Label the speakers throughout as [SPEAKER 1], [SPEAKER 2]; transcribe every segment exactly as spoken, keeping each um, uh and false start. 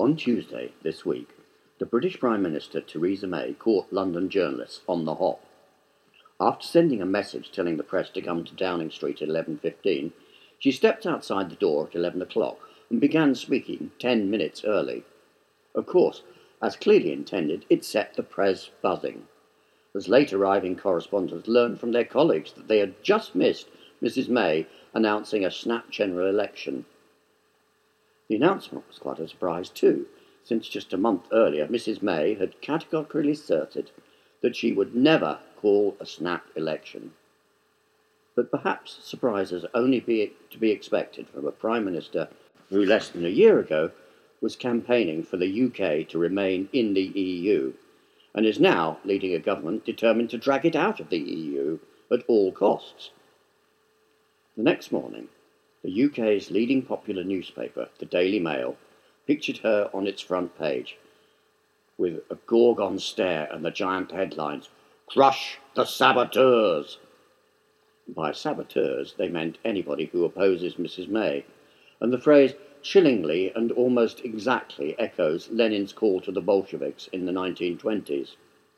[SPEAKER 1] On Tuesday this week, the British Prime Minister Theresa May caught London journalists on the hop. After sending a message telling the press to come to Downing Street at eleven fifteen, she stepped outside the door at eleven o'clock and began speaking ten minutes early. Of course, as clearly intended, it set the press buzzing, as late arriving correspondents learned from their colleagues that they had just missed Missus May announcing a snap general election. The announcement was quite a surprise too, since just a month earlier Missus May had categorically asserted that she would never call a snap election. But perhaps surprises only be to be expected from a Prime Minister who less than a year ago was campaigning for the U K to remain in the E U, and is now leading a government determined to drag it out of the E U at all costs. The next morning, the U K's leading popular newspaper, the Daily Mail, pictured her on its front page, with a gorgon stare and the giant headlines, "Crush the saboteurs!" By saboteurs, they meant anybody who opposes Missus May, and the phrase chillingly and almost exactly echoes Lenin's call to the Bolsheviks in the nineteen twenties.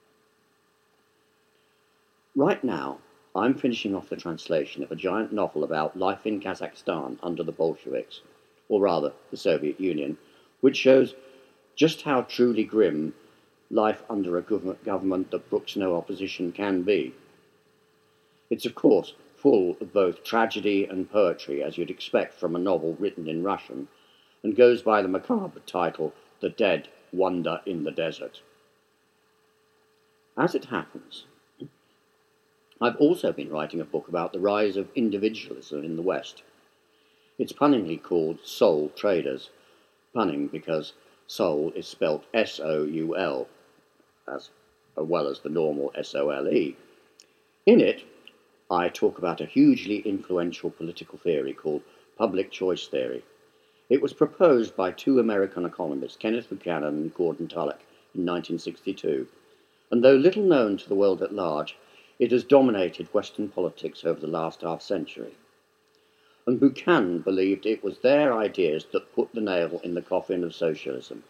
[SPEAKER 1] Right now, I'm finishing off the translation of a giant novel about life in Kazakhstan under the Bolsheviks, or rather the Soviet Union, which shows just how truly grim life under a government that brooks no opposition can be. It's of course full of both tragedy and poetry, as you'd expect from a novel written in Russian, and goes by the macabre title The Dead Wander in the Desert. As it happens, I've also been writing a book about the rise of individualism in the West. It's punningly called Soul Traders, punning because soul is spelt S O U L, as well as the normal S O L E. In it, I talk about a hugely influential political theory called public choice theory. It was proposed by two American economists, Kenneth Buchanan and Gordon Tullock, in nineteen sixty-two, and though little known to the world at large, it has dominated Western politics over the last half-century. And Buchanan believed it was their ideas that put the nail in the coffin of socialism.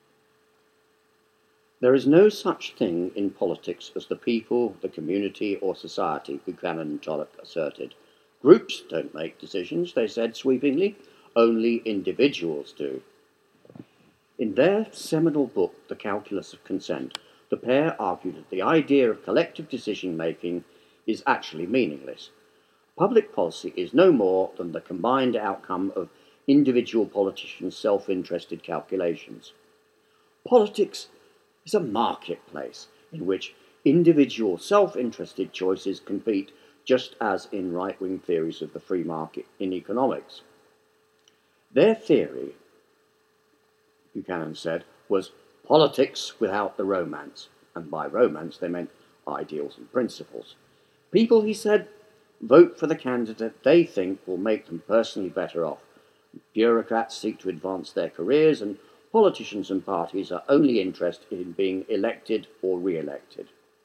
[SPEAKER 1] There is no such thing in politics as the people, the community, or society, Buchanan and Tullock asserted. Groups don't make decisions, they said sweepingly, only individuals do. In their seminal book, The Calculus of Consent, the pair argued that the idea of collective decision-making is actually meaningless. Public policy is no more than the combined outcome of individual politicians' self-interested calculations. Politics is a marketplace in which individual self-interested choices compete, just as in right-wing theories of the free market in economics. Their theory, Buchanan said, was politics without the romance, and by romance they meant ideals and principles. People, he said, vote for the candidate they think will make them personally better off. Bureaucrats seek to advance their careers, and politicians and parties are only interested in being elected or re-elected.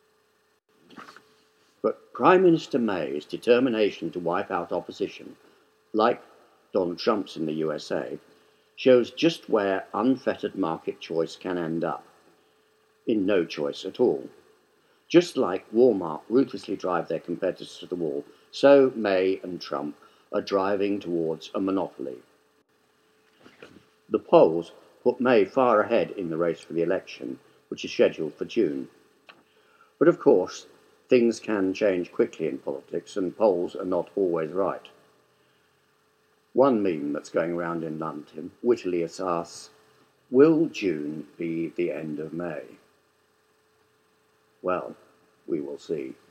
[SPEAKER 1] But Prime Minister May's determination to wipe out opposition, like Donald Trump's in the U S A, shows just where unfettered market choice can end up. In no choice at all. Just like Walmart ruthlessly drive their competitors to the wall, so May and Trump are driving towards a monopoly. The polls put May far ahead in the race for the election, which is scheduled for June. But of course, things can change quickly in politics, and polls are not always right. One meme that's going around in London wittily asks, "Will June be the end of May?" Well, we will see.